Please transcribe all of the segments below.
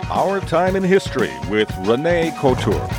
Our Time in History with Renee Couture.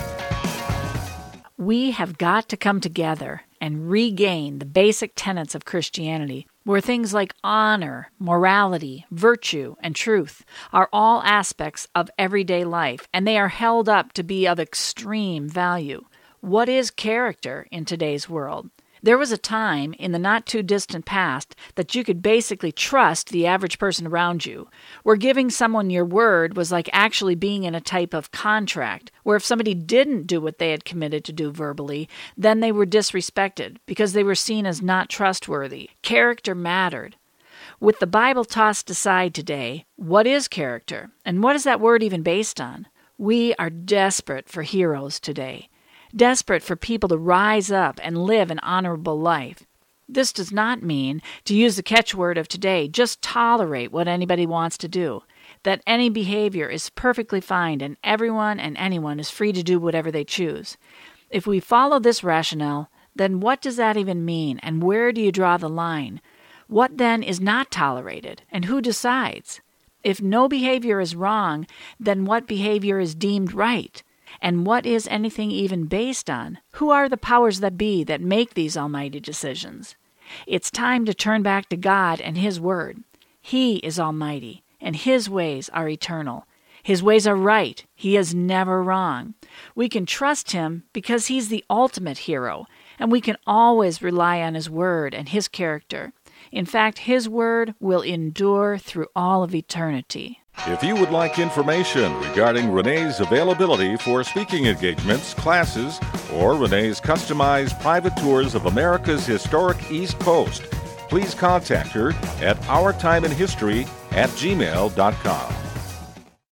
We have got to come together and regain the basic tenets of Christianity, where things like honor, morality, virtue, and truth are all aspects of everyday life, and they are held up to be of extreme value. What is character in today's world? There was a time in the not-too-distant past that you could basically trust the average person around you, where giving someone your word was like actually being in a type of contract, where if somebody didn't do what they had committed to do verbally, then they were disrespected because they were seen as not trustworthy. Character mattered. With the Bible tossed aside today, what is character? And what is that word even based on? We are desperate for heroes today. Desperate for people to rise up and live an honorable life. This does not mean, to use the catchword of today, just tolerate what anybody wants to do. That any behavior is perfectly fine and everyone and anyone is free to do whatever they choose. If we follow this rationale, then what does that even mean and where do you draw the line? What then is not tolerated and who decides? If no behavior is wrong, then what behavior is deemed right? And what is anything even based on? Who are the powers that be that make these almighty decisions? It's time to turn back to God and His Word. He is almighty, and His ways are eternal. His ways are right. He is never wrong. We can trust Him because He's the ultimate hero, and we can always rely on His Word and His character. In fact, His Word will endure through all of eternity. If you would like information regarding Renee's availability for speaking engagements, classes, or Renee's customized private tours of America's historic East Coast, please contact her at ourtimeinhistory@gmail.com.